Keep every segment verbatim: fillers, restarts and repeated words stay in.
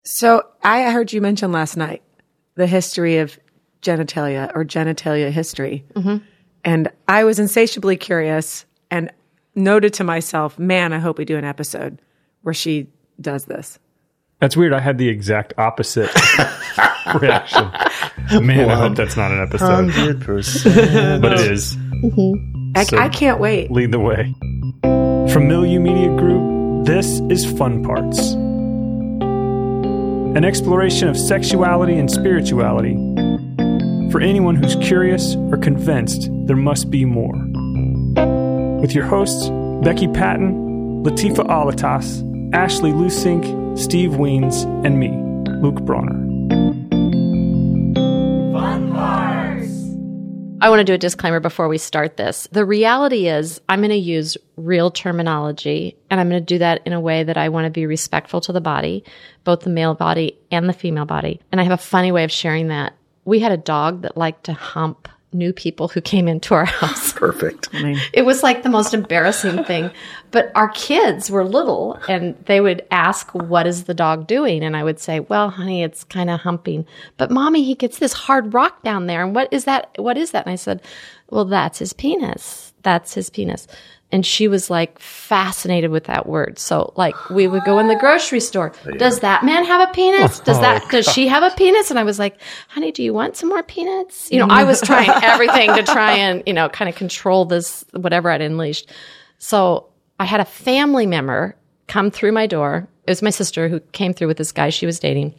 So I heard you mention last night the history of genitalia or genitalia history. Mm-hmm. And I was insatiably curious and noted to myself, man, I hope we do an episode where she does this. That's weird. I had the exact opposite reaction. Man, I hope that's not an episode. one hundred percent. But it is. Mm-hmm. I, So I can't wait. Lead the way. From Milieu Media Group, this is Fun Parts. An exploration of sexuality and spirituality for anyone who's curious or convinced there must be more. With your hosts, Becky Patton, Latifa Alatas, Ashley Lusink, Steve Weens, and me, Luke Bronner. Fun Parts! I want to do a disclaimer before we start this. The reality is I'm going to use real terminology, and I'm going to do that in a way that I want to be respectful to the body, both the male body and the female body. And I have a funny way of sharing that. We had a dog that liked to hump new people who came into our house. Perfect. I mean, It was like the most embarrassing thing. But our kids were little, and they would ask, what is the dog doing? And I would say, well, honey, it's kind of humping. But Mommy, he gets this hard rock down there. And what is that? What is that? And I said, well, that's his penis. That's his penis. And she was like fascinated with that word. So like we would go in the grocery store. Yeah. Does that man have a penis? Does that, Oh, does she have a penis? And I was like, honey, do you want some more peanuts? You know, I was trying everything to try and, you know, kind of control this, whatever I'd unleashed. So I had a family member come through my door. It was my sister who came through with this guy she was dating.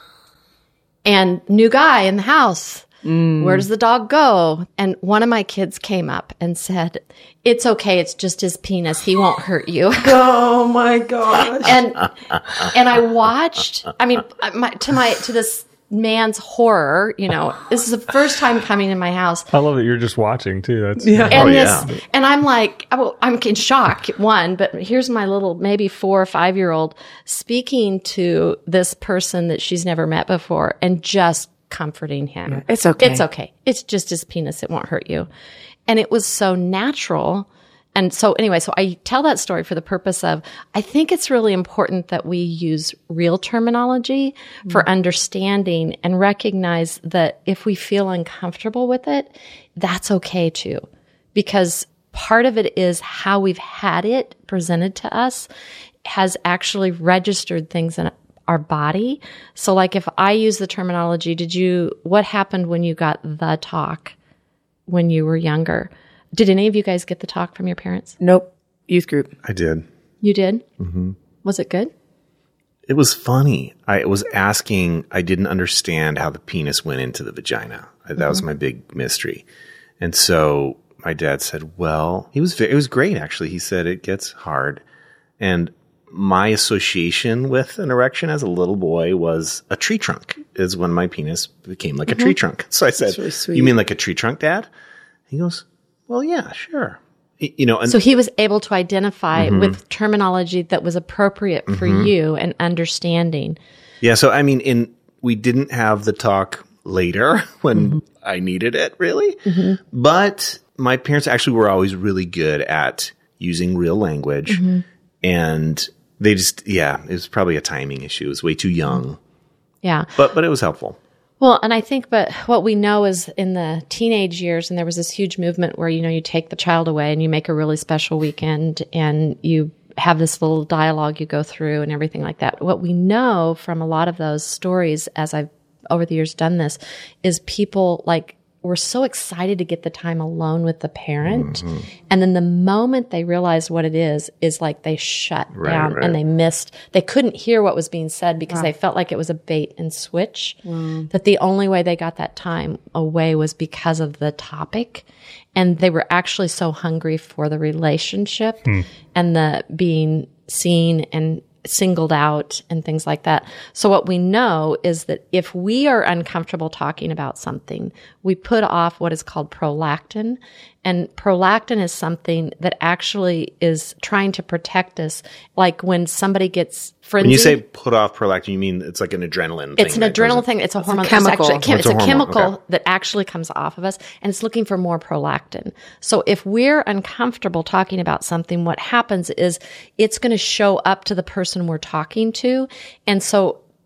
And new guy in the house. Mm. Where does the dog go? And one of my kids came up and said, it's okay. It's just his penis. He won't hurt you. oh my gosh. and, and I watched, I mean, my, to my, to this man's horror, you know, this is the first time coming in my house. I love that you're just watching, too. That's Yeah. And Oh, this, yeah. and I'm like, I'm in shock, one, but here's my little, maybe four or five year old speaking to this person that she's never met before and just comforting him. Yeah, it's okay. It's okay. It's just his penis. It won't hurt you. And it was so natural. And so anyway, so I tell that story for the purpose of, I think it's really important that we use real terminology mm-hmm. for understanding and recognize that if we feel uncomfortable with it, that's okay too. Because part of it is how we've had it presented to us has actually registered things in our body. So like if I use the terminology, did you, what happened when you got the talk when you were younger? Did any of you guys get the talk from your parents? Nope. Youth group. I did. You did? Mm-hmm. Was it good? It was funny. I was asking, I didn't understand how the penis went into the vagina. That mm-hmm. was my big mystery. And so my dad said, well, he was, very, it was great actually. He said it gets hard. And my association with an erection as a little boy was a tree trunk, is when my penis became like mm-hmm. a tree trunk. So I said, really you mean like a tree trunk, Dad? He goes, well, yeah, sure. You know, and so he was able to identify mm-hmm. with terminology that was appropriate for mm-hmm. you and understanding. Yeah. So, I mean, in, we didn't have the talk later when mm-hmm. I needed it really, mm-hmm. but my parents actually were always really good at using real language mm-hmm. and they just, yeah, it was probably a timing issue. It was way too young. Yeah. But, but it was helpful. Well, and I think, but what we know is in the teenage years, and there was this huge movement where, you know, you take the child away and you make a really special weekend and you have this little dialogue you go through and everything like that. What we know from a lot of those stories, as I've over the years done this, is people like, were so excited to get the time alone with the parent. Mm-hmm. And then the moment they realized what it is, is like they shut right, down right. and they missed, they couldn't hear what was being said because wow. they felt like it was a bait and switch. Mm. That the only way they got that time away was because of the topic. And they were actually so hungry for the relationship mm. and the being seen and singled out and things like that. So what we know is that if we are uncomfortable talking about something, we put off what is called prolactin. And prolactin is something that actually is trying to protect us. Like when somebody gets frenzied. When you say put off prolactin, you mean it's like an adrenaline thing? It's an adrenaline thing. It's a hormone. It's a chemical. It's, actually, it's, it's a, a, a chemical okay. that actually comes off of us, and it's looking for more prolactin. So if we're uncomfortable talking about something, what happens is it's going to show up to the person we're talking to. And so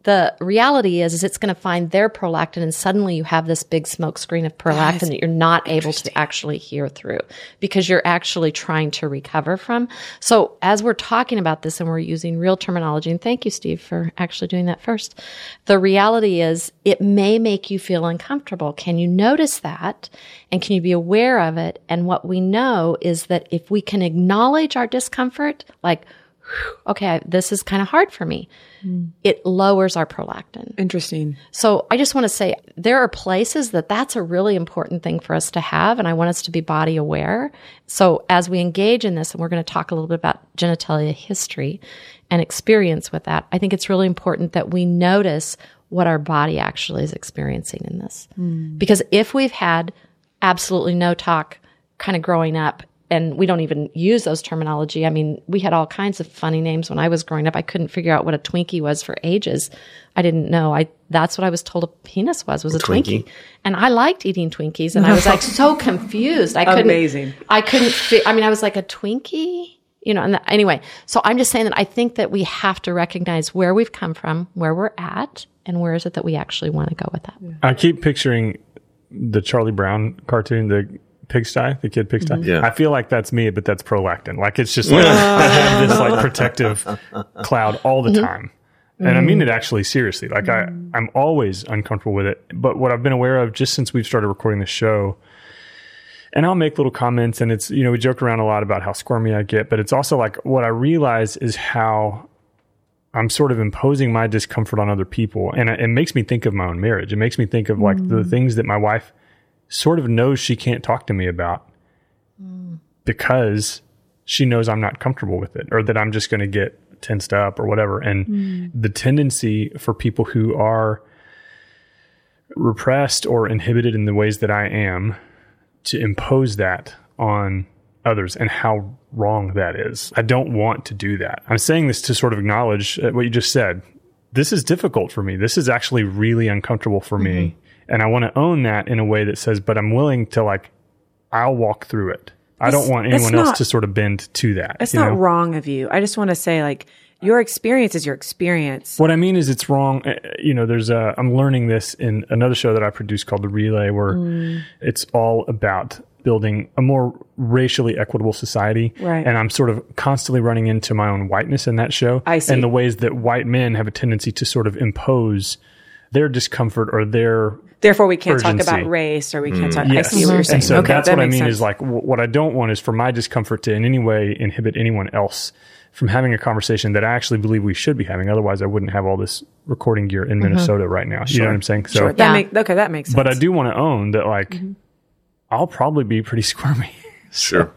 the reality is, is it's going to find their prolactin, and suddenly you have this big smoke screen of prolactin that you're not able to actually hear through because you're actually trying to recover from. So as we're talking about this and we're using real terminology, and thank you, Steve, for actually doing that first. The reality is it may make you feel uncomfortable. Can you notice that? And can you be aware of it? And what we know is that if we can acknowledge our discomfort, like, okay, this is kind of hard for me, mm. it lowers our prolactin. Interesting. So I just want to say there are places that that's a really important thing for us to have, and I want us to be body aware. So as we engage in this, and we're going to talk a little bit about genitalia history and experience with that, I think it's really important that we notice what our body actually is experiencing in this. Mm. Because if we've had absolutely no talk kind of growing up, and we don't even use those terminology. I mean, we had all kinds of funny names when I was growing up. I couldn't figure out what a Twinkie was for ages. I didn't know. I that's what I was told a penis was, was a, a Twinkie. Twinkie. And I liked eating Twinkies, and I was like so confused. I couldn't, Amazing. I couldn't, fi- I mean, I was like, a Twinkie? You know, and the, anyway, so I'm just saying that I think that we have to recognize where we've come from, where we're at, and where is it that we actually want to go with that. Yeah. I keep picturing the Charlie Brown cartoon, the Pigsty, the kid Pigsty. Mm-hmm. Yeah. I feel like that's me, but that's prolactin. Like it's just like I have this like protective cloud all the mm-hmm. time. And mm-hmm. I mean it actually seriously. Like mm-hmm. I, I'm always uncomfortable with it. But what I've been aware of just since we've started recording the show, and I'll make little comments, and it's, you know, we joke around a lot about how squirmy I get, but it's also like what I realize is how I'm sort of imposing my discomfort on other people. And it makes me think of my own marriage. It makes me think of like mm-hmm. the things that my wife sort of knows she can't talk to me about mm. because she knows I'm not comfortable with it, or that I'm just going to get tensed up or whatever. And mm. the tendency for people who are repressed or inhibited in the ways that I am to impose that on others, and how wrong that is. I don't want to do that. I'm saying this to sort of acknowledge what you just said. This is difficult for me. This is actually really uncomfortable for mm-hmm. me. And I want to own that in a way that says, but I'm willing to, like, I'll walk through it. I it's, don't want anyone not, else to sort of bend to that. It's not know? wrong of you. I just want to say, like, your experience is your experience. What I mean is it's wrong. You know, there's a, I'm learning this in another show that I produce called The Relay, where mm. it's all about building a more racially equitable society. Right. And I'm sort of constantly running into my own whiteness in that show. I see. And the ways that white men have a tendency to sort of impose their discomfort or their Therefore, we can't urgency. talk about race, or we can't mm. talk. Yes. I see what you're saying. And so okay, that's that what I makes mean sense. is like, w- what I don't want is for my discomfort to in any way inhibit anyone else from having a conversation that I actually believe we should be having. Otherwise, I wouldn't have all this recording gear in mm-hmm. Minnesota right now. Sure. You know what I'm saying? So, sure. That yeah. make, okay, that makes sense. But I do want to own that, like, mm-hmm. I'll probably be pretty squirmy. Sure.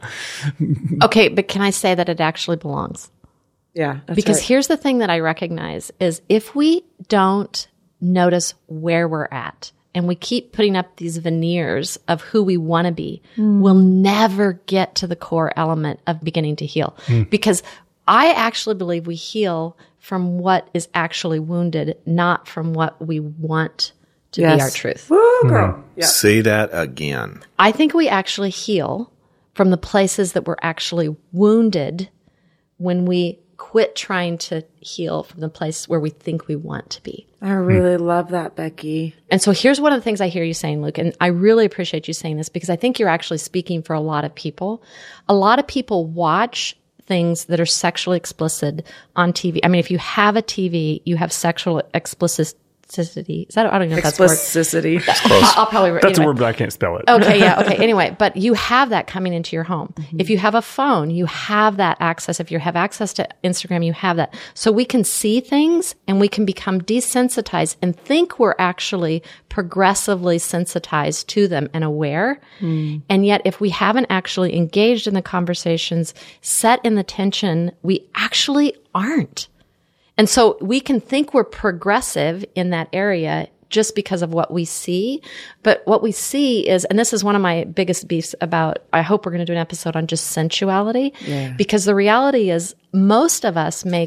Okay, but can I say that it actually belongs? Yeah. That's because right. here's the thing that I recognize is if we don't notice where we're at, and we keep putting up these veneers of who we want to be, mm. we'll never get to the core element of beginning to heal. Mm. Because I actually believe we heal from what is actually wounded, not from what we want to yes. be our truth. Woo, girl. Mm. Yeah. Say that again. I think we actually heal from the places that we're actually wounded when we quit trying to heal from the place where we think we want to be. I really hmm. love that, Becky. And so here's one of the things I hear you saying, Luke, and I really appreciate you saying this because I think you're actually speaking for a lot of people. A lot of people watch things that are sexually explicit on T V. I mean, if you have a T V, you have sexual explicit. Is that, I don't know if that's a word. Explicitity. I'll probably. That's anyway. a word, but I can't spell it. Okay, yeah, okay. Anyway, but you have that coming into your home. Mm-hmm. If you have a phone, you have that access. If you have access to Instagram, you have that. So we can see things and we can become desensitized and think we're actually progressively sensitized to them and aware. Mm. And yet, if we haven't actually engaged in the conversations, set in the tension, we actually aren't. And so we can think we're progressive in that area just because of what we see. But what we see is, and this is one of my biggest beefs about, I hope we're going to do an episode on just sensuality. Yeah. Because the reality is most of us make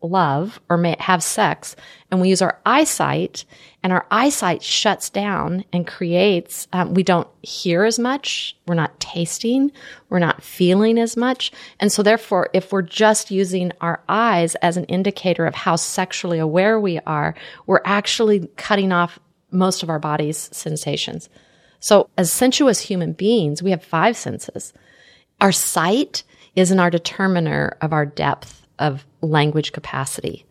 love or may have sex, and we use our eyesight, and our eyesight shuts down and creates, um, we don't hear as much, we're not tasting, we're not feeling as much. And so therefore, if we're just using our eyes as an indicator of how sexually aware we are, we're actually cutting off most of our body's sensations. So as sensuous human beings, we have five senses. Our sight isn't our determiner of our depth of language capacity.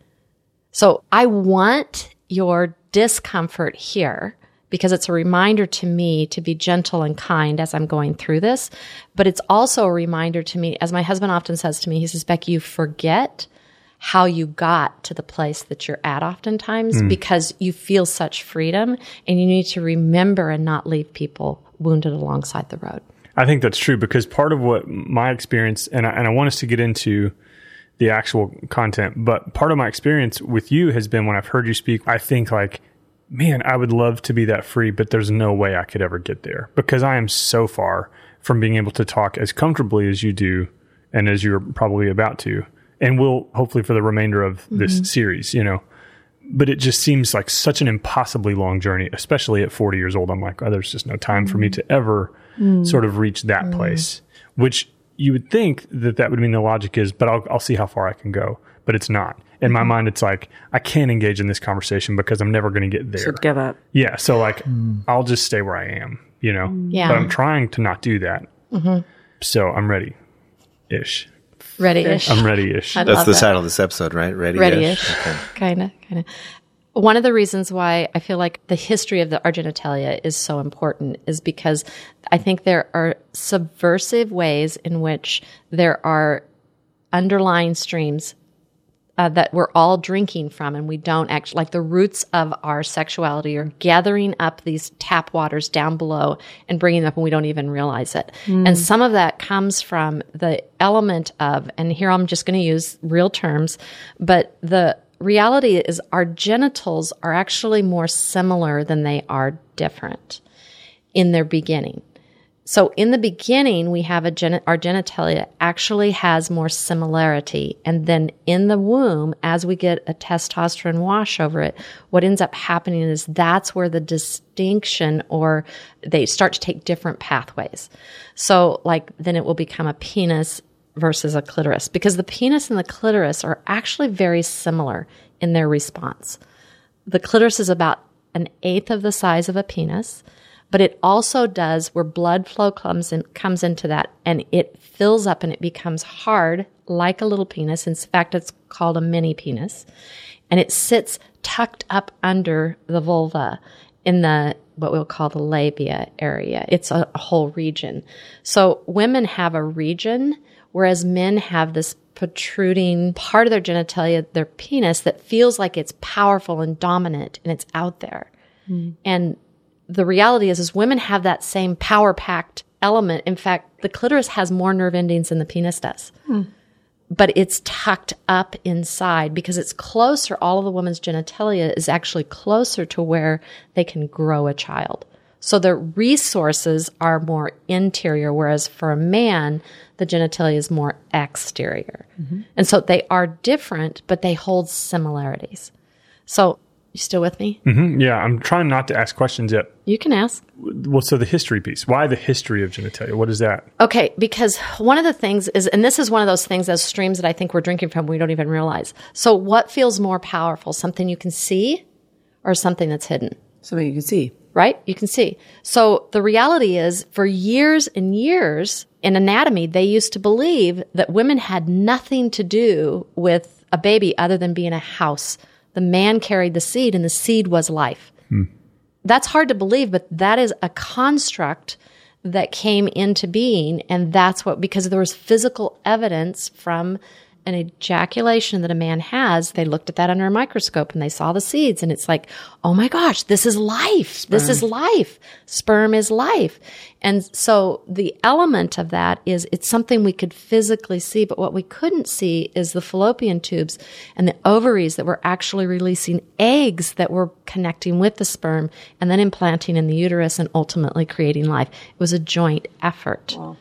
So I want your discomfort here because it's a reminder to me to be gentle and kind as I'm going through this. But it's also a reminder to me, as my husband often says to me, he says, Becky, you forget how you got to the place that you're at oftentimes mm. because you feel such freedom, and you need to remember and not leave people wounded alongside the road. I think that's true, because part of what my experience, and I, and I want us to get into the actual content, but part of my experience with you has been when I've heard you speak, I think like, man, I would love to be that free, but there's no way I could ever get there, because I am so far from being able to talk as comfortably as you do and as you're probably about to, and will hopefully for the remainder of this mm-hmm. series, you know. But it just seems like such an impossibly long journey, especially at forty years old. I'm like, oh, there's just no time mm-hmm. for me to ever mm. sort of reach that mm. place, which you would think that that would mean the logic is, but I'll, I'll see how far I can go. But it's not. In mm-hmm. my mind, it's like, I can't engage in this conversation because I'm never going to get there. So give up. Yeah. So like, mm. I'll just stay where I am, you know, yeah. but I'm trying to not do that. Mm-hmm. So I'm ready-ish. Ready-ish. I'm ready-ish. That's the that. title of this episode, right? Ready-ish. Ready-ish. Okay. Kind of, kind of. One of the reasons why I feel like the history of the our genitalia is so important is because I think there are subversive ways in which there are underlying streams uh, that we're all drinking from, and we don't actually, like the roots of our sexuality are gathering up these tap waters down below and bringing them up, and we don't even realize it. Mm. And some of that comes from the element of, and here I'm just going to use real terms, but the reality is our genitals are actually more similar than they are different in their beginning. So in the beginning, we have a gen- our genitalia actually has more similarity. And then in the womb, as we get a testosterone wash over it, what ends up happening is that's where the distinction, or they start to take different pathways. So like then it will become a penis versus a clitoris, because the penis and the clitoris are actually very similar in their response. The clitoris is about an eighth of the size of a penis, but it also does where blood flow comes in, comes into that, and it fills up and it becomes hard like a little penis. In fact, it's called a mini penis, and it sits tucked up under the vulva in the what we'll call the labia area. It's a, a whole region. So women have a region, whereas men have this protruding part of their genitalia, their penis, that feels like it's powerful and dominant and it's out there. Mm. And the reality is, is women have that same power-packed element. In fact, the clitoris has more nerve endings than the penis does. Mm. But it's tucked up inside because it's closer. All of the woman's genitalia is actually closer to where they can grow a child. So the resources are more interior, whereas for a man, the genitalia is more exterior. Mm-hmm. And so they are different, but they hold similarities. So you still with me? Mm-hmm. Yeah, I'm trying not to ask questions yet. You can ask. Well, so the history piece. Why the history of genitalia? What is that? Okay, because one of the things is, and this is one of those things as streams that I think we're drinking from we don't even realize. So what feels more powerful? Something you can see or something that's hidden? Something you can see. Right? You can see. So the reality is, for years and years in anatomy, they used to believe that women had nothing to do with a baby other than being a house. The man carried the seed, and the seed was life. Hmm. That's hard to believe, but that is a construct that came into being, and that's what, because there was physical evidence from an ejaculation that a man has. They looked at that under a microscope and they saw the seeds, and it's like, oh my gosh, this is life. Sperm. This is life. Sperm is life. And so the element of that is it's something we could physically see, but what we couldn't see is the fallopian tubes and the ovaries that were actually releasing eggs that were connecting with the sperm and then implanting in the uterus and ultimately creating life. It was a joint effort. Wow.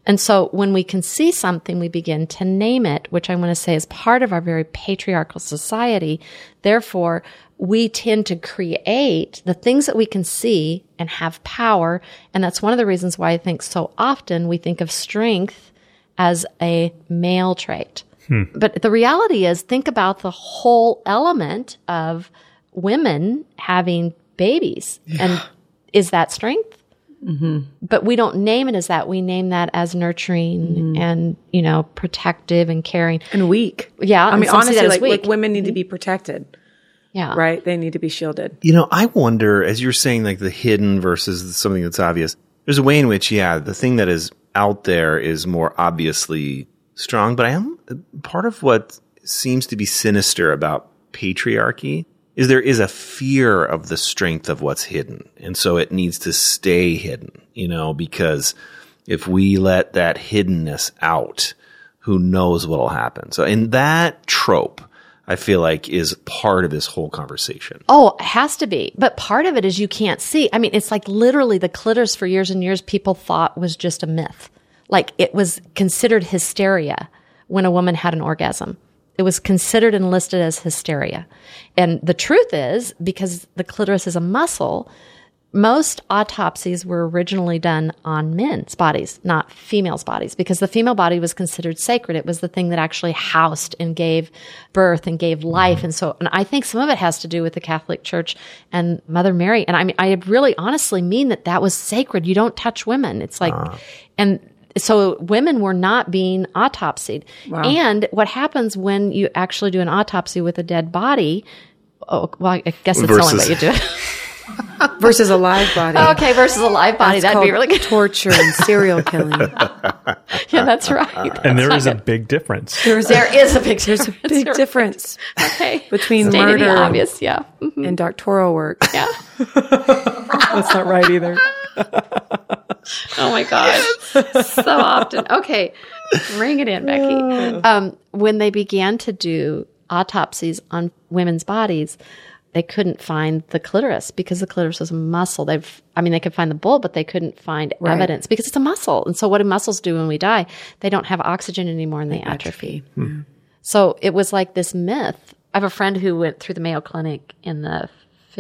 And so when we can see something, we begin to name it, which I want to say is part of our very patriarchal society. Therefore, we tend to create the things that we can see and have power. And that's one of the reasons why I think so often we think of strength as a male trait. Hmm. But the reality is, think about the whole element of women having babies. Yeah. And is that strength? Mm-hmm. But we don't name it as that. We name that as nurturing mm-hmm. and, you know, protective and caring. And weak. Yeah. I mean, honestly, like, like women need mm-hmm. to be protected. Yeah. Right? They need to be shielded. You know, I wonder, as you're saying, like the hidden versus something that's obvious, there's a way in which, yeah, the thing that is out there is more obviously strong. But I am part of what seems to be sinister about patriarchy is there is a fear of the strength of what's hidden. And so it needs to stay hidden, you know, because if we let that hiddenness out, who knows what'll happen. So in that trope, I feel like is part of this whole conversation. Oh, it has to be. But part of it is you can't see. I mean, it's like literally the clitoris for years and years people thought was just a myth. Like it was considered hysteria when a woman had an orgasm. It was considered and listed as hysteria. And the truth is, because the clitoris is a muscle, most autopsies were originally done on men's bodies, not females' bodies, because the female body was considered sacred. It was the thing that actually housed and gave birth and gave life. And so, and I think some of it has to do with the Catholic Church and Mother Mary. And I mean, I really honestly mean that that was sacred. You don't touch women. It's like, uh. and so women were not being autopsied. Wow. And what happens when you actually do an autopsy with a dead body? Oh, well, I guess it's versus, the only way you do it. Versus a live body. Okay, versus a live body. That's That'd be really good. Torture and serial killing. Yeah, that's right. That's and there is a big difference. There's there is a big There's difference. a big difference okay. between Stating murder the obvious, yeah. Mm-hmm. and doctoral work. Yeah. That's not right either. Oh my gosh. So often. Okay. Bring it in, Becky. Um, when they began to do autopsies on women's bodies, they couldn't find the clitoris because the clitoris is a muscle. They've, I mean, they could find the bulb, but they couldn't find right. evidence because it's a muscle. And so what do muscles do when we die? They don't have oxygen anymore and they, they atrophy. atrophy. Hmm. So it was like this myth. I have a friend who went through the Mayo Clinic in the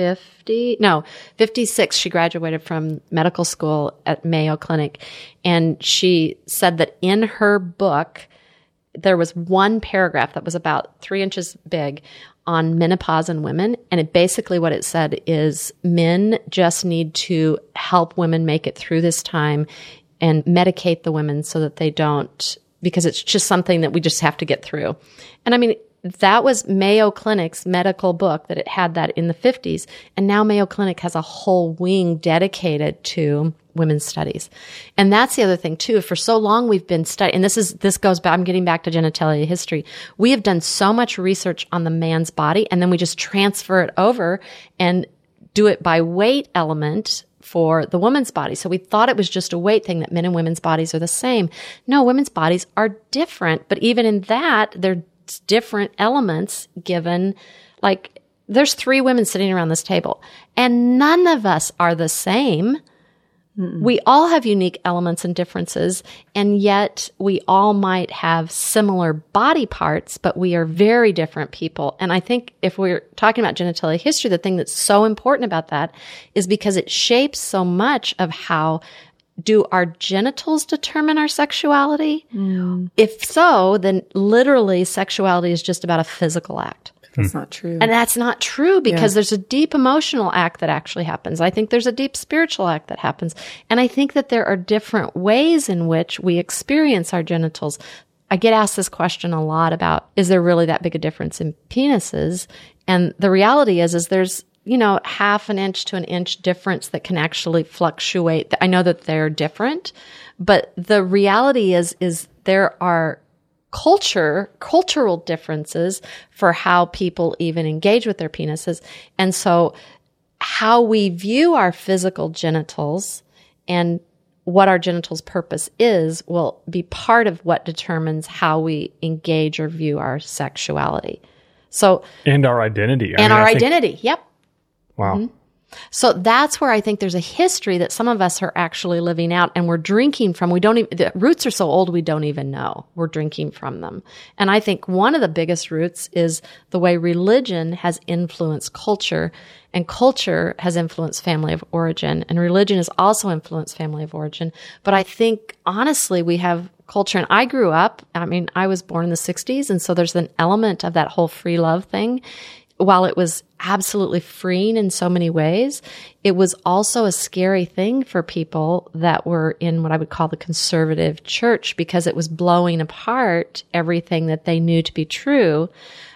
fifty, no, fifty-six. She graduated from medical school at Mayo Clinic. And she said that in her book, there was one paragraph that was about three inches big on menopause in women. And it basically what it said is men just need to help women make it through this time and medicate the women so that they don't, because it's just something that we just have to get through. And I mean, that was Mayo Clinic's medical book that it had that in the fifties. And now Mayo Clinic has a whole wing dedicated to women's studies. And that's the other thing too. For so long we've been studying, and this is, this goes back, I'm getting back to genitalia history. We have done so much research on the man's body and then we just transfer it over and do it by weight element for the woman's body. So we thought it was just a weight thing that men and women's bodies are the same. No, women's bodies are different. But even in that, they're different elements given, like there's three women sitting around this table and none of us are the same. Mm-mm. We all have unique elements and differences, and yet we all might have similar body parts, but we are very different people. And I think if we're talking about genitalia history, the thing that's so important about that is because it shapes so much of how do our genitals determine our sexuality? Mm. If so, then literally sexuality is just about a physical act. That's not true. And that's not true because yeah. there's a deep emotional act that actually happens. I think there's a deep spiritual act that happens. And I think that there are different ways in which we experience our genitals. I get asked this question a lot about, is there really that big a difference in penises? And the reality is, is there's, you know, half an inch to an inch difference that can actually fluctuate. I know that they're different, but the reality is, is there are culture, cultural differences for how people even engage with their penises. And so how we view our physical genitals and what our genitals' purpose is will be part of what determines how we engage or view our sexuality. So, and our identity. I and mean, our I think, identity. Yep. Wow. Mm-hmm. So that's where I think there's a history that some of us are actually living out and we're drinking from. We don't even, the roots are so old we don't even know. We're drinking from them. And I think one of the biggest roots is the way religion has influenced culture, and culture has influenced family of origin, and religion has also influenced family of origin. But I think honestly we have culture, and I grew up, I mean, I was born in the sixties, and so there's an element of that whole free love thing. While it was absolutely freeing in so many ways, it was also a scary thing for people that were in what I would call the conservative church, because it was blowing apart everything that they knew to be true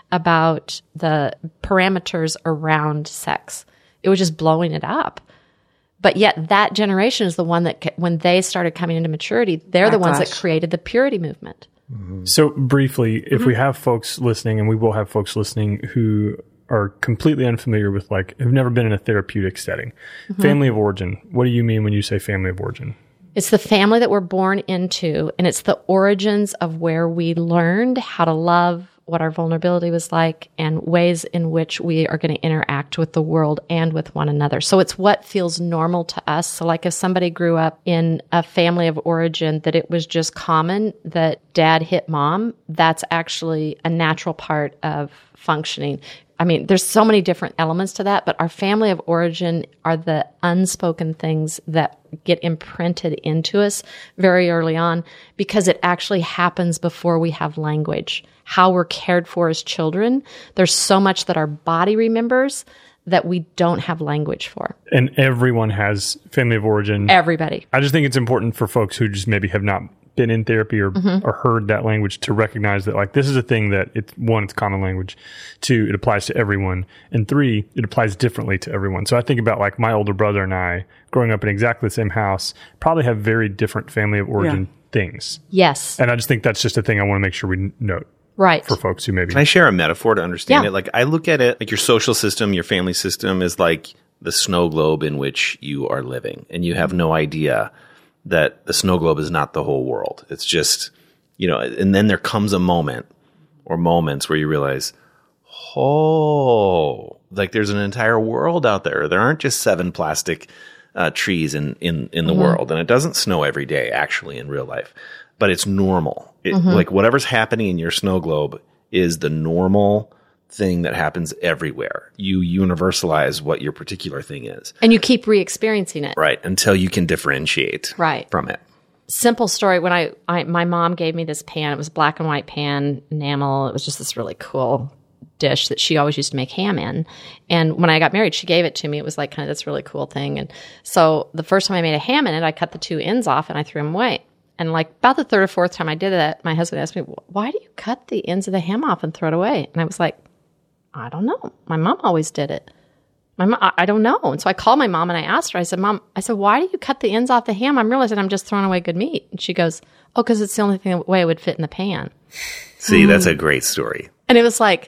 about the parameters around sex. It was just blowing it up. But yet that generation is the one that, when they started coming into maturity, they're Backlash. The ones that created the purity movement. Mm-hmm. So briefly, if mm-hmm. we have folks listening, and we will have folks listening who are completely unfamiliar with, like, have never been in a therapeutic setting. Mm-hmm. Family of origin. What do you mean when you say family of origin? It's the family that we're born into, and it's the origins of where we learned how to love, what our vulnerability was like, and ways in which we are going to interact with the world and with one another. So it's what feels normal to us. So like if somebody grew up in a family of origin that it was just common that dad hit mom, that's actually a natural part of functioning. I mean, there's so many different elements to that, but our family of origin are the unspoken things that get imprinted into us very early on, because it actually happens before we have language. How we're cared for as children, there's so much that our body remembers that we don't have language for. And everyone has family of origin. Everybody. I just think it's important for folks who just maybe have not been in therapy or, mm-hmm. or heard that language to recognize that, like, this is a thing that it's, one, it's common language. Two, it applies to everyone. And three, it applies differently to everyone. So I think about, like, my older brother and I growing up in exactly the same house probably have very different family of origin yeah. things. Yes. And I just think that's just a thing I want to make sure we note. Right. For folks who maybe... Can I share a metaphor to understand yeah. it? Like, I look at it like your social system, your family system is like the snow globe in which you are living. And you have no idea that the snow globe is not the whole world. It's just, you know, and then there comes a moment or moments where you realize, oh, like there's an entire world out there. There aren't just seven plastic uh, trees in, in, in the mm-hmm. world. And it doesn't snow every day, actually, in real life. But it's normal. It, mm-hmm. Like whatever's happening in your snow globe is the normal thing that happens everywhere. You universalize what your particular thing is. And you keep re-experiencing it. Right, until you can differentiate right. from it. Simple story. When I, I, my mom gave me this pan, it was black and white pan, enamel. It was just this really cool dish that she always used to make ham in. And when I got married, she gave it to me. It was like kind of this really cool thing. And so the first time I made a ham in it, I cut the two ends off and I threw them away. And like about the third or fourth time I did that, my husband asked me, why do you cut the ends of the ham off and throw it away? And I was like, I don't know. My mom always did it. My mom, I, I don't know. And so I called my mom and I asked her, I said, Mom, I said, why do you cut the ends off the ham? I'm realizing I'm just throwing away good meat. And she goes, oh, because it's the only thing, way it would fit in the pan. See, mm. that's a great story. And it was like,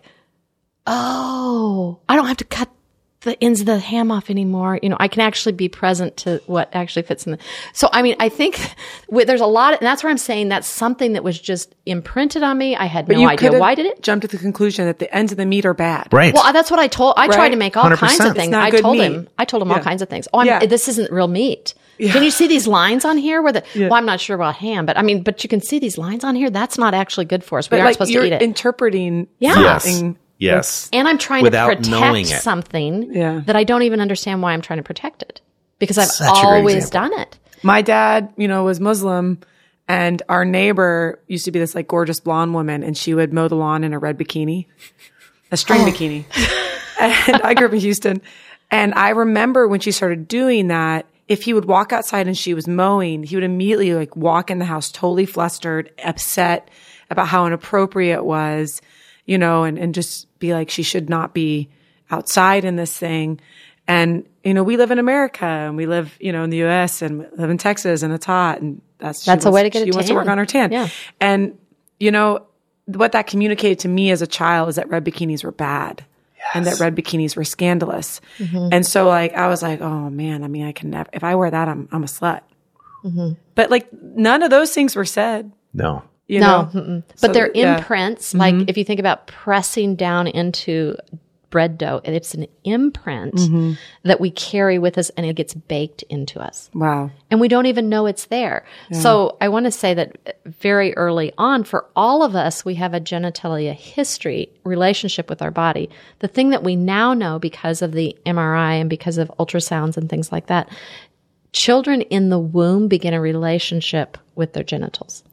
oh, I don't have to cut the ends of the ham off anymore. You know, I can actually be present to what actually fits in the, so I mean, I think there's a lot of, and that's where I'm saying that's something that was just imprinted on me. I had but no idea. Why did it? Jump to the conclusion that the ends of the meat are bad. Right. Well, that's what I told, I right? tried to make all one hundred percent kinds of things. I told meat. him, I told him yeah. all kinds of things. Oh, I'm, yeah. this isn't real meat. Yeah. Can you see these lines on here where the, yeah. well, I'm not sure about ham, but I mean, but you can see these lines on here. That's not actually good for us. We but aren't like supposed you're to eat it. Interpreting yeah. something. Yes. And I'm trying Without to protect something yeah. that I don't even understand why I'm trying to protect it. Because I've Such always done it. My dad, you know, was Muslim, and our neighbor used to be this like gorgeous blonde woman, and she would mow the lawn in a red bikini, a string oh. bikini. And I grew up in Houston. And I remember when she started doing that, if he would walk outside and she was mowing, he would immediately like walk in the house totally flustered, upset about how inappropriate it was. You know, and, and just be like, she should not be outside in this thing. And, you know, we live in America and we live, you know, in the U S and we live in Texas and it's hot and that's, that's a wants, way to get a she tan. wants to work on her tan. Yeah. And, you know, what that communicated to me as a child is that red bikinis were bad yes. and that red bikinis were scandalous. Mm-hmm. And so like, I was like, oh man, I mean, I can never, if I wear that, I'm, I'm a slut. Mm-hmm. But like none of those things were said. No. You no, know? but so, they're yeah. imprints. Like mm-hmm. if you think about pressing down into bread dough. And it's an imprint Mm-hmm. that we carry with us, and it gets baked into us. Wow. And we don't even know it's there. So I want to say that very early on, for all of us, we have a genitalia history relationship with our body. The thing that we now know because of the M R I and because of ultrasounds and things like that, children in the womb begin a relationship with their genitals.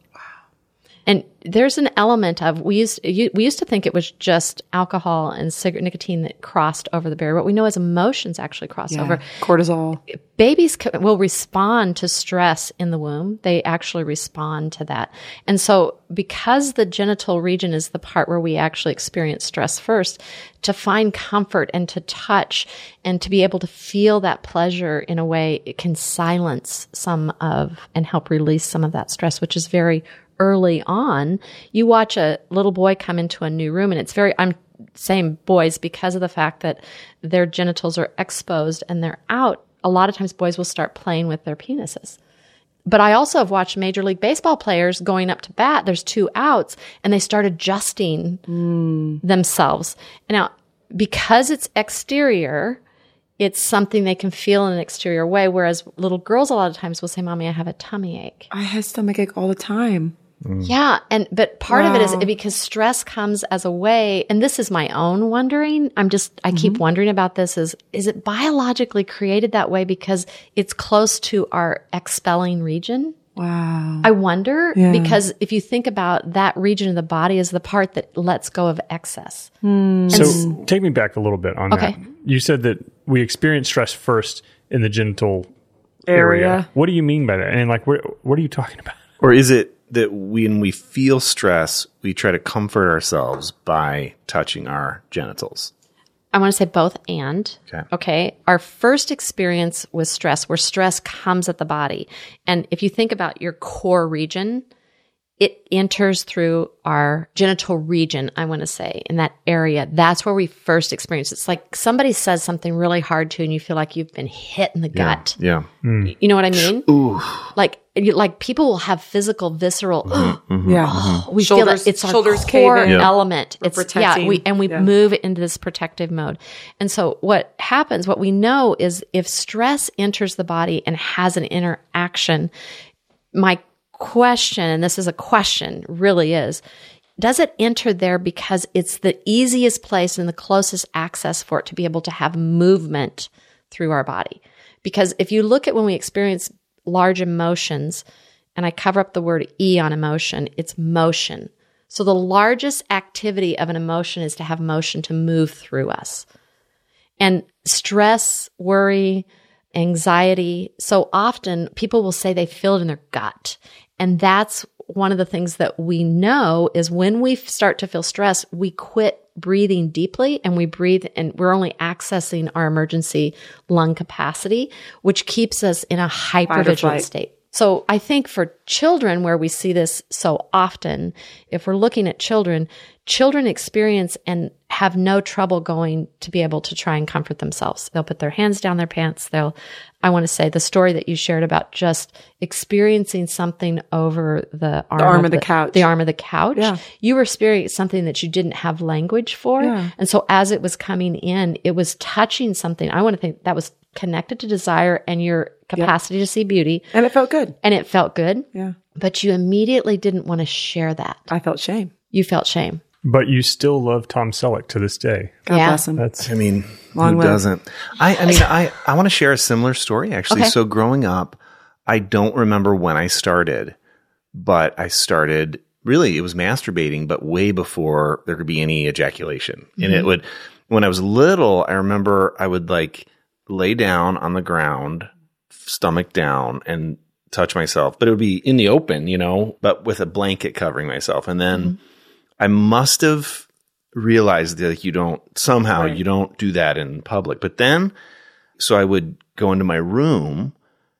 And there's an element of, we used we used to think it was just alcohol and cigarette nicotine that crossed over the barrier. What we know is emotions actually cross Yeah. over. Cortisol. Babies c- will respond to stress in the womb. They actually respond to that. And so because the genital region is the part where we actually experience stress first, to find comfort and to touch and to be able to feel that pleasure in a way, it can silence some of and help release some of that stress, which is very early on. You watch a little boy come into a new room, and it's very, I'm saying boys because of the fact that their genitals are exposed and they're out. A lot of times boys will start playing with their penises. But I also have watched Major League Baseball players going up to bat. There's two outs, and they start adjusting mm. themselves. And now, because it's exterior, it's something they can feel in an exterior way. Whereas little girls a lot of times will say, "Mommy, I have a tummy ache." I have stomach ache all the time. Mm. Yeah. And, but part wow. of it is because stress comes as a way, and this is my own wondering. I'm just, I mm-hmm. keep wondering about this is, is it biologically created that way because it's close to our expelling region? Wow. I wonder yeah. because if you think about that region of the body is the part that lets go of excess. Mm. So s- take me back a little bit on Okay. that. You said that we experience stress first in the genital Area. area. What do you mean by that? And like, what, what are you talking about? Or is it that when we feel stress, we try to comfort ourselves by touching our genitals? I want to say both and. Okay. Okay. Our first experience with stress, where stress comes at the body. And if you think about your core region, it enters through our genital region, I want to say, in that area. That's where we first experience it. It's like somebody says something really hard to you and you feel like you've been hit in the gut. Yeah. Mm. You know what I mean? Ooh. Like, you, like people will have physical, visceral, Mm-hmm. Yeah. oh, we Shoulders- feel that it's our shoulders core cave in. Yep. element. We're It's yeah, protecting. we and we Yeah. move it into this protective mode. And so what happens, what we know is if stress enters the body and has an interaction, my question, and this is a question, really is, does it enter there because it's the easiest place and the closest access for it to be able to have movement through our body? Because if you look at when we experience large emotions, and I cover up the word E on emotion, it's motion. So the largest activity of an emotion is to have motion to move through us. And stress, worry, anxiety, so often people will say they feel it in their gut. And that's one of the things that we know is when we start to feel stress, we quit breathing deeply and we breathe and we're only accessing our emergency lung capacity, which keeps us in a hypervigilant flight. state. So I think for children, where we see this so often, if we're looking at children, children experience and have no trouble going to be able to try and comfort themselves. They'll put their hands down their pants. They'll, I want to say the story that you shared about just experiencing something over the arm, arm of the couch. the arm of the couch. Yeah. You were experiencing something that you didn't have language for. Yeah. And so as it was coming in, it was touching something. I want to think that was connected to desire and your capacity to see beauty. And it felt good. And it felt good. Yeah. But you immediately didn't want to share that. I felt shame. You felt shame. But you still love Tom Selleck to this day. God Yeah. bless him. That's I mean, Long who live. doesn't? I, I mean, I, I want to share a similar story, actually. Okay. So growing up, I don't remember when I started, but I started, really, it was masturbating, but way before there could be any ejaculation. Mm-hmm. And it would, when I was little, I remember I would like lay down on the ground, stomach down, and touch myself, but it would be in the open, you know, but with a blanket covering myself. And then mm-hmm. I must have realized that you don't, somehow Right. you don't do that in public. But then, so I would go into my room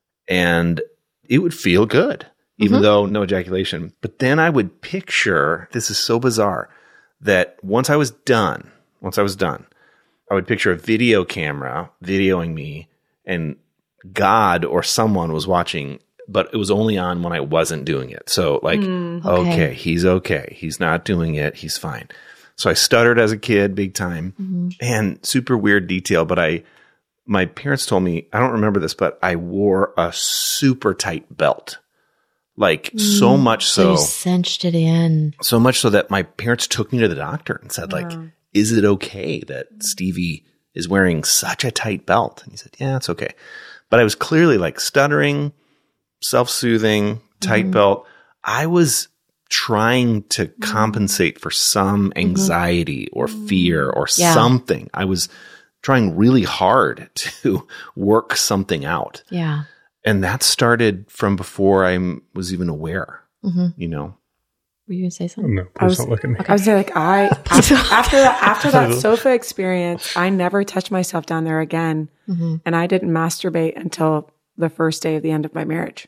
and it would feel good, even Mm-hmm. though no ejaculation. But then I would picture, this is so bizarre, that once I was done, once I was done, I would picture a video camera videoing me and God or someone was watching, but it was only on when I wasn't doing it. So like, okay. okay, he's okay. He's not doing it. He's fine. So I stuttered as a kid, big time, mm-hmm. and super weird detail. But I, my parents told me, I don't remember this, but I wore a super tight belt. Like mm. so much so. So you cinched it in. So much so that my parents took me to the doctor and said, like, wow. is it okay that Stevie is wearing such a tight belt? And he said, yeah, it's okay. But I was clearly like stuttering, self-soothing, tight mm-hmm. belt. I was trying to mm-hmm. compensate for some anxiety mm-hmm. or fear or yeah. something. I was trying really hard to work something out. Yeah. And that started from before I was even aware, mm-hmm. you know. Were you going to say something? No, please don't look at me. I was like, I, after, after that, after that sofa experience, I never touched myself down there again. Mm-hmm. And I didn't masturbate until the first day of the end of my marriage.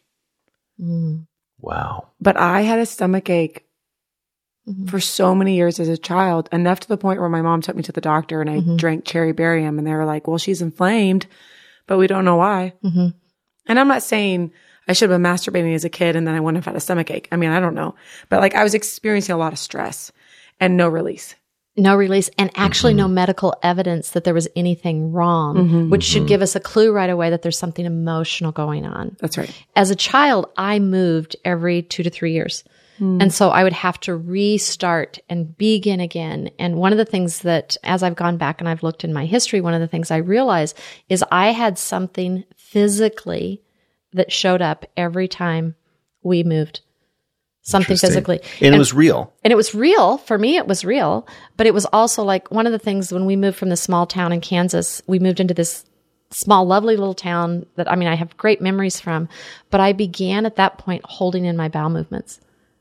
Mm. Wow. But I had a stomach ache mm-hmm. for so many years as a child, enough to the point where my mom took me to the doctor and I mm-hmm. drank cherry barium and they were like, well, she's inflamed, but we don't know why. Mm-hmm. And I'm not saying I should have been masturbating as a kid and then I wouldn't have had a stomach ache. I mean, I don't know. But like I was experiencing a lot of stress and no release. No release and actually mm-hmm. no medical evidence that there was anything wrong, mm-hmm. which should give us a clue right away that there's something emotional going on. That's right. As a child, I moved every two to three years. Mm. And so I would have to restart and begin again. And one of the things that, as I've gone back and I've looked in my history, one of the things I realized is I had something physically that showed up every time we moved. Something physically. And, and it was real. And it was real. For me, it was real. But it was also like one of the things when we moved from the small town in Kansas, we moved into this small, lovely little town that, I mean, I have great memories from. But I began at that point holding in my bowel movements.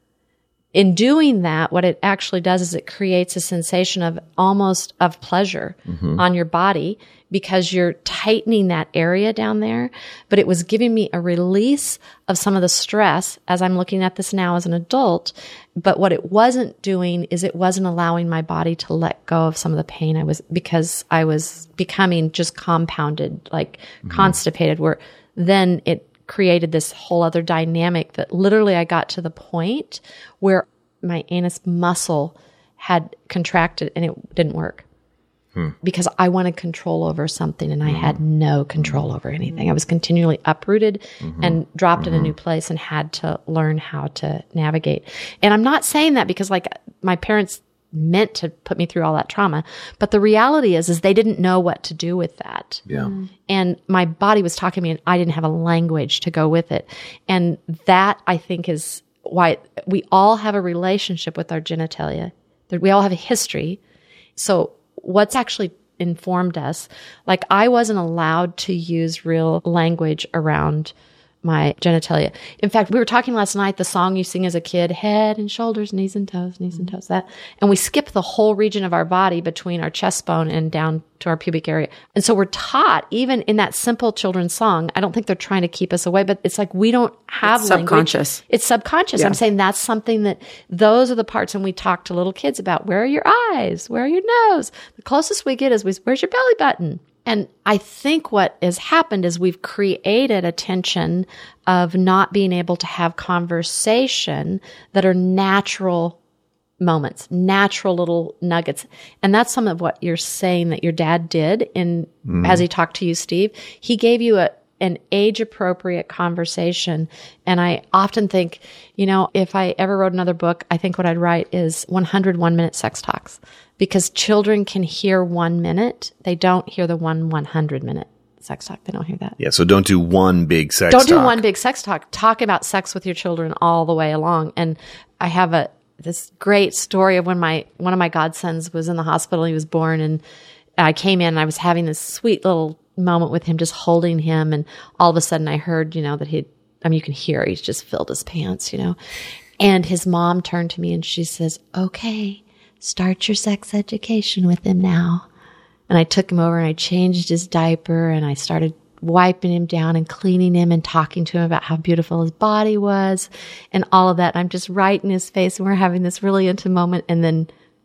In doing that, what it actually does is it creates a sensation of almost of pleasure mm-hmm. on your body because you're tightening that area down there. But it was giving me a release of some of the stress as I'm looking at this now as an adult. But what it wasn't doing is it wasn't allowing my body to let go of some of the pain I was, because I was becoming just compounded, like mm-hmm. constipated, where then it created this whole other dynamic that literally I got to the point where my anus muscle had contracted and it didn't work hmm. because I wanted control over something and I mm-hmm. had no control over anything. I was continually uprooted mm-hmm. and dropped mm-hmm. in a new place and had to learn how to navigate. And I'm not saying that because like my parents meant to put me through all that trauma. But the reality is, is they didn't know what to do with that. Yeah. And my body was talking to me and I didn't have a language to go with it. And that I think is why we all have a relationship with our genitalia. We all have a history. So what's actually informed us, like I wasn't allowed to use real language around my genitalia. In fact, we were talking last night, the song you sing as a kid, head and shoulders, knees and toes, knees and toes, that. And we skip the whole region of our body between our chest bone and down to our pubic area. And so we're taught, even in that simple children's song, I don't think they're trying to keep us away, but it's like we don't have it's language. Subconscious. It's subconscious. Yeah. I'm saying that's something that, those are the parts when we talk to little kids about, where are your eyes? Where are your nose? The closest we get is, where's your belly button? And I think what has happened is we've created a tension of not being able to have conversation that are natural moments, natural little nuggets. And that's some of what you're saying that your dad did in, mm. as he talked to you, Steve. He gave you a, an age-appropriate conversation. And I often think, you know, if I ever wrote another book, I think what I'd write is one hundred one-minute sex talks. Because children can hear one minute. They don't hear the one one hundred minute sex talk. They don't hear that. Yeah, so don't do one big sex don't talk. Don't do one big sex talk. Talk about sex with your children all the way along. And I have a this great story of when my one of my godsons was in the hospital. He was born, and I came in and I was having this sweet little moment with him, just holding him. And all of a sudden I heard, you know, that he, I mean, you can hear he's just filled his pants, you know. And his mom turned to me and she says, okay, start your sex education with him now. And I took him over and I changed his diaper and I started wiping him down and cleaning him and talking to him about how beautiful his body was and all of that. And I'm just right in his face and we're having this really intimate moment, and then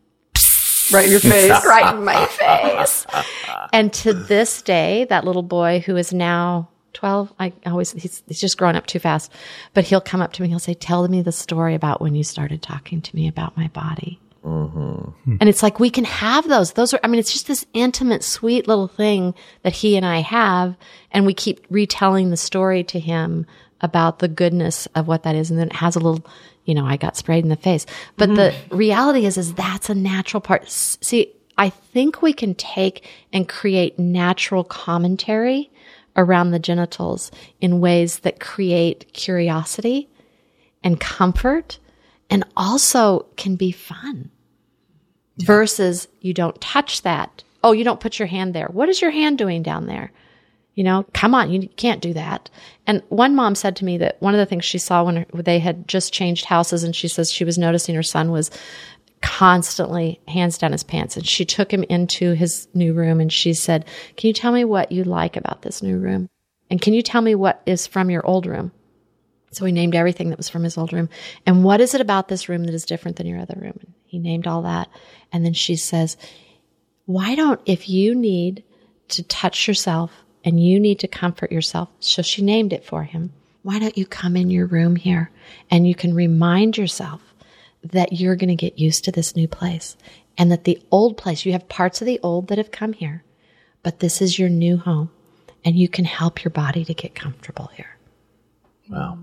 right in your face. Right in my face. And to this day, that little boy who is now twelve, I always, he's, he's just growing up too fast, but he'll come up to me and he'll say, tell me the story about when you started talking to me about my body. Mm-hmm. And it's like, we can have those. Those are, I mean, it's just this intimate, sweet little thing that he and I have. And we keep retelling the story to him about the goodness of what that is. And then it has a little, you know, I got sprayed in the face. But mm-hmm. the reality is, is that's a natural part. See, I think we can take and create natural commentary around the genitals in ways that create curiosity and comfort and also can be fun. Yeah. Versus you don't touch that. Oh, you don't put your hand there. What is your hand doing down there? You know, come on, you can't do that. And one mom said to me that one of the things she saw when her, they had just changed houses, and she says she was noticing her son was constantly hands down his pants. And she took him into his new room and she said, can you tell me what you like about this new room? And can you tell me what is from your old room? So he named everything that was from his old room. And what is it about this room that is different than your other room? And he named all that. And then she says, why don't, if you need to touch yourself and you need to comfort yourself, so she named it for him, why don't you come in your room here and you can remind yourself that you're going to get used to this new place and that the old place, you have parts of the old that have come here, but this is your new home and you can help your body to get comfortable here. Wow.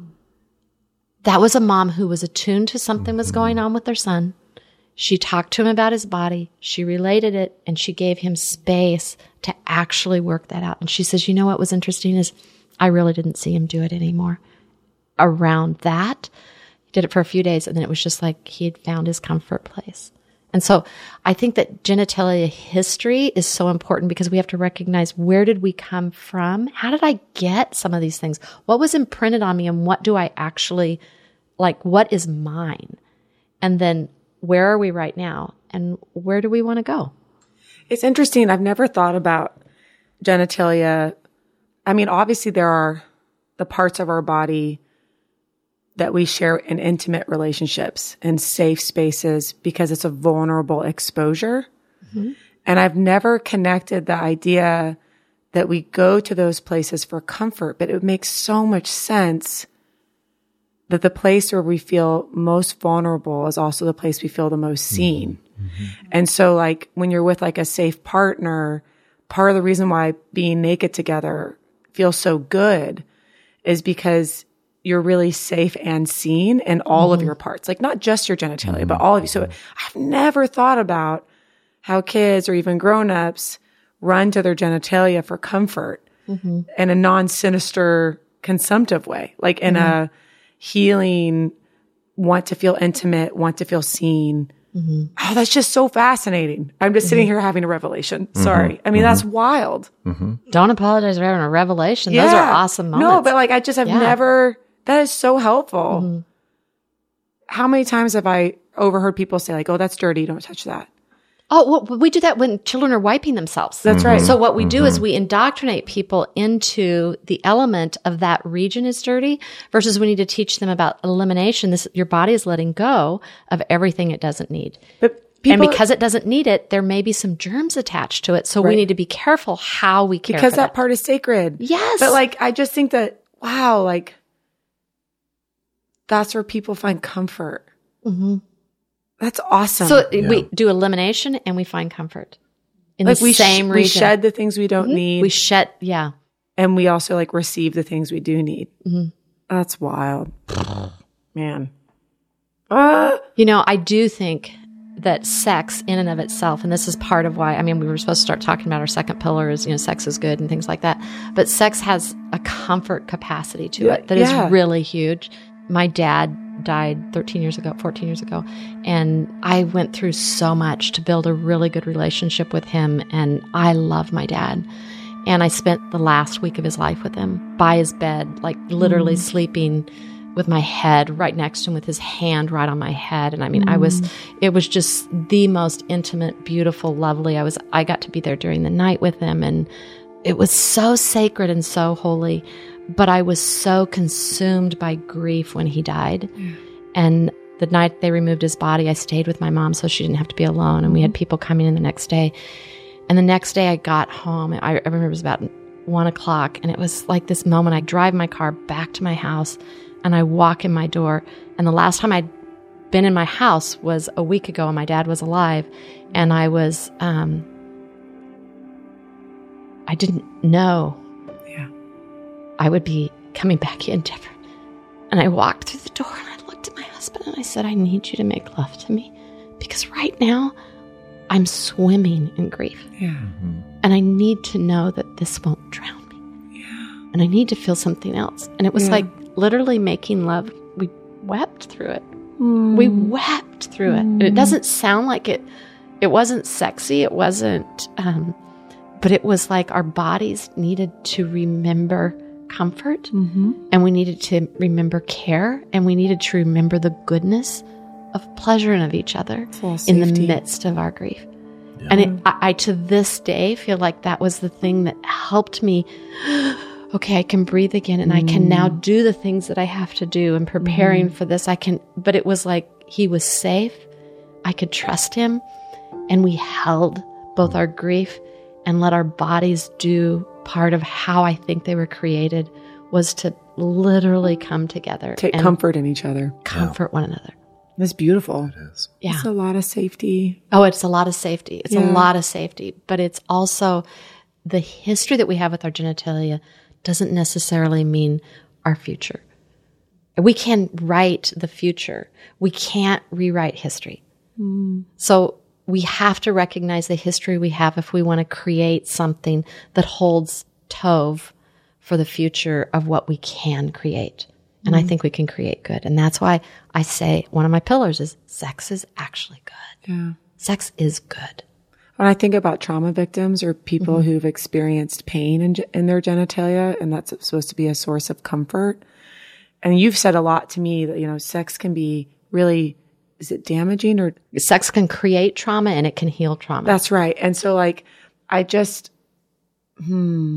That was a mom who was attuned to something was going on with their son. She talked to him about his body. She related it and she gave him space to actually work that out. And she says, you know what was interesting is I really didn't see him do it anymore. Around that, did it for a few days, and then it was just like he had found his comfort place. And so I think that genitalia history is so important because we have to recognize, where did we come from? How did I get some of these things? What was imprinted on me, and what do I actually, like, what is mine? And then where are we right now, and where do we want to go? It's interesting. I've never thought about genitalia. I mean, obviously there are the parts of our body that we share in intimate relationships and safe spaces because it's a vulnerable exposure. Mm-hmm. And I've never connected the idea that we go to those places for comfort, but it makes so much sense that the place where we feel most vulnerable is also the place we feel the most seen. Mm-hmm. And so, like, when you're with like a safe partner, part of the reason why being naked together feels so good is because you're really safe and seen in all mm-hmm. of your parts, like not just your genitalia, mm-hmm. but all of you. So I've never thought about how kids or even grown-ups run to their genitalia for comfort mm-hmm. in a non-sinister, consumptive way, like in mm-hmm. a healing, want to feel intimate, want to feel seen. Mm-hmm. Oh, that's just so fascinating. I'm just mm-hmm. sitting here having a revelation. Mm-hmm. Sorry. I mean, mm-hmm. that's wild. Mm-hmm. Don't apologize for having a revelation. Yeah. Those are awesome moments. No, but like, I just have yeah. never... That is so helpful. Mm-hmm. How many times have I overheard people say like, oh, that's dirty, don't touch that? Oh, well, we do that when children are wiping themselves. That's mm-hmm. right. So what we mm-hmm. do is we indoctrinate people into the element of that region is dirty versus we need to teach them about elimination. This, your body is letting go of everything it doesn't need. But people, and because it doesn't need it, there may be some germs attached to it. So right. we need to be careful how we care Because for that, that part is sacred. Yes. But like, I just think that, wow, like, that's where people find comfort. Mm-hmm. That's awesome. So yeah. we do elimination and we find comfort in like the we same sh- region. We shed the things we don't mm-hmm. need. We shed, yeah. And we also like receive the things we do need. Mm-hmm. That's wild. Man. Ah. You know, I do think that sex in and of itself, and this is part of why, I mean, we were supposed to start talking about our second pillar is, you know, sex is good and things like that. But sex has a comfort capacity to yeah, it that yeah. is really huge. My dad died thirteen years ago, fourteen years ago. And I went through so much to build a really good relationship with him. And I love my dad. And I spent the last week of his life with him by his bed, like literally mm. sleeping with my head right next to him with his hand right on my head. And I mean, mm. I was, it was just the most intimate, beautiful, lovely. I was, I got to be there during the night with him. And it was so sacred and so holy. But I was so consumed by grief when he died. Yeah. And the night they removed his body, I stayed with my mom so she didn't have to be alone. And we had people coming in the next day. And the next day I got home. I, I remember it was about one o'clock. And it was like this moment. I drive my car back to my house and I walk in my door. And the last time I'd been in my house was a week ago and my dad was alive. And I was, um, I didn't know Yeah. I would be coming back in different. And I walked through the door and I looked at my husband and I said, I need you to make love to me because right now I'm swimming in grief. Yeah. Mm-hmm. And I need to know that this won't drown me. Yeah. And I need to feel something else. And it was Yeah. like literally making love. We wept through it. Mm. We wept through it. And it doesn't sound like it, it wasn't sexy. It wasn't, um, but it was like our bodies needed to remember comfort Mm-hmm. and we needed to remember care and we needed to remember the goodness of pleasure and of each other Full in the safety. midst of our grief. And it, I, I, to this day, feel like that was the thing that helped me. Okay, I can breathe again and I can now do the things that I have to do and preparing for this. I can, but it was like he was safe. I could trust him and we held both our grief and let our bodies do part of how I think they were created was to literally come together. Take and comfort in each other. comfort one another. That's beautiful. It is. Yeah. It's a lot of safety. Oh, it's a lot of safety. It's Yeah. a lot of safety, but it's also the history that we have with our genitalia doesn't necessarily mean our future. We can write the future. We can't rewrite history. Mm. So we have to recognize the history we have if we want to create something that holds Tove for the future of what we can create. And I think we can create good. And that's why I say one of my pillars is sex is actually good. Yeah. Sex is good. When I think about trauma victims or people Mm-hmm. who've experienced pain in, in their genitalia, and that's supposed to be a source of comfort. And you've said a lot to me that, you know, sex can be really, is it damaging or? Sex can create trauma and it can heal trauma. That's right. And so like, I just, hmm,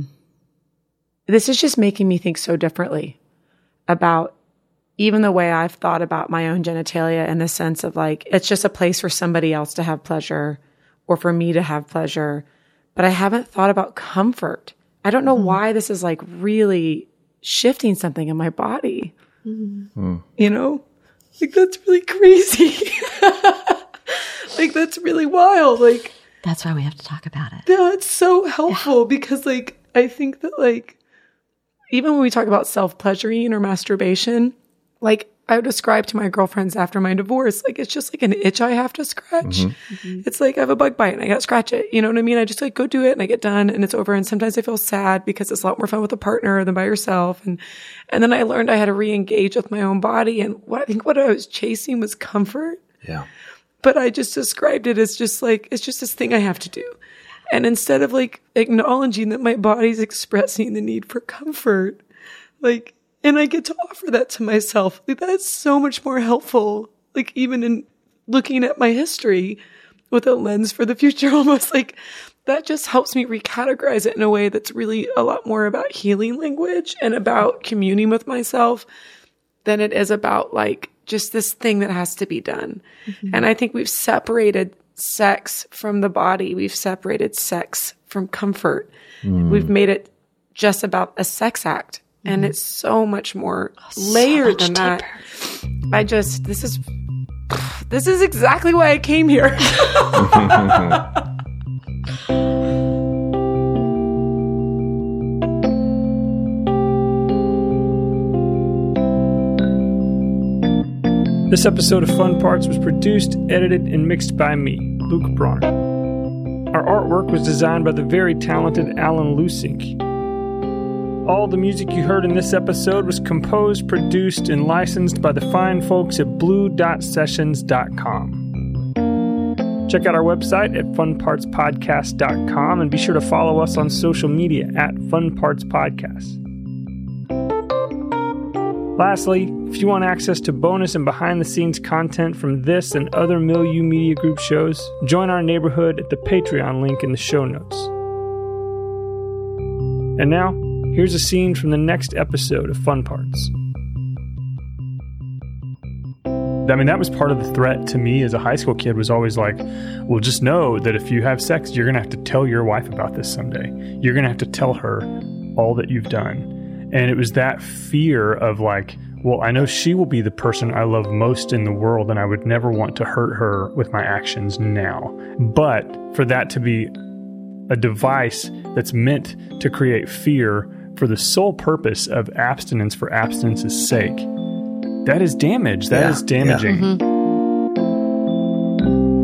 this is just making me think so differently about even the way I've thought about my own genitalia in the sense of like, it's just a place for somebody else to have pleasure or for me to have pleasure. But I haven't thought about comfort. I don't know why this is like really shifting something in my body. Mm. You know, like that's really crazy. Like that's really wild. Like, That's why we have to talk about it. no, it's so helpful because like, I think that like, even when we talk about self-pleasuring or masturbation, like I would describe to my girlfriends after my divorce, like it's just like an itch I have to scratch. Mm-hmm. It's like I have a bug bite and I got to scratch it. You know what I mean? I just like go do it and I get done and it's over. And sometimes I feel sad because it's a lot more fun with a partner than by yourself. And, and then I learned I had to re-engage with my own body. And what I think what I was chasing was comfort. Yeah. But I just described it as just like, it's just this thing I have to do. And instead of like acknowledging that my body's expressing the need for comfort, like, and I get to offer that to myself, like that's so much more helpful. Like even in looking at my history with a lens for the future, almost like that just helps me recategorize it in a way that's really a lot more about healing language and about communing with myself than it is about like just this thing that has to be done. Mm-hmm. And I think we've separated sex from the body. We've separated sex from comfort. Mm. We've made it just about a sex act. Mm. And it's so much more oh, layered so much than deeper. That. I just, this is, this is exactly why I came here. This episode of Fun Parts was produced, edited, and mixed by me, Luke Bronner. Our artwork was designed by the very talented Alan Lusink. All the music you heard in this episode was composed, produced, and licensed by the fine folks at blue dot sessions dot com. Check out our website at fun parts podcast dot com and be sure to follow us on social media at Fun Parts Podcast. Lastly, if you want access to bonus and behind-the-scenes content from this and other Milieu Media Group shows, join our neighborhood at the Patreon link in the show notes. And now, here's a scene from the next episode of Fun Parts. I mean, that was part of the threat to me as a high school kid was always like, well, just know that if you have sex, you're going to have to tell your wife about this someday. You're going to have to tell her all that you've done. And it was that fear of like, well, I know she will be the person I love most in the world, and I would never want to hurt her with my actions now. But for that to be a device that's meant to create fear for the sole purpose of abstinence for abstinence's sake, that is damage. That Yeah, is damaging. yeah. Mm-hmm.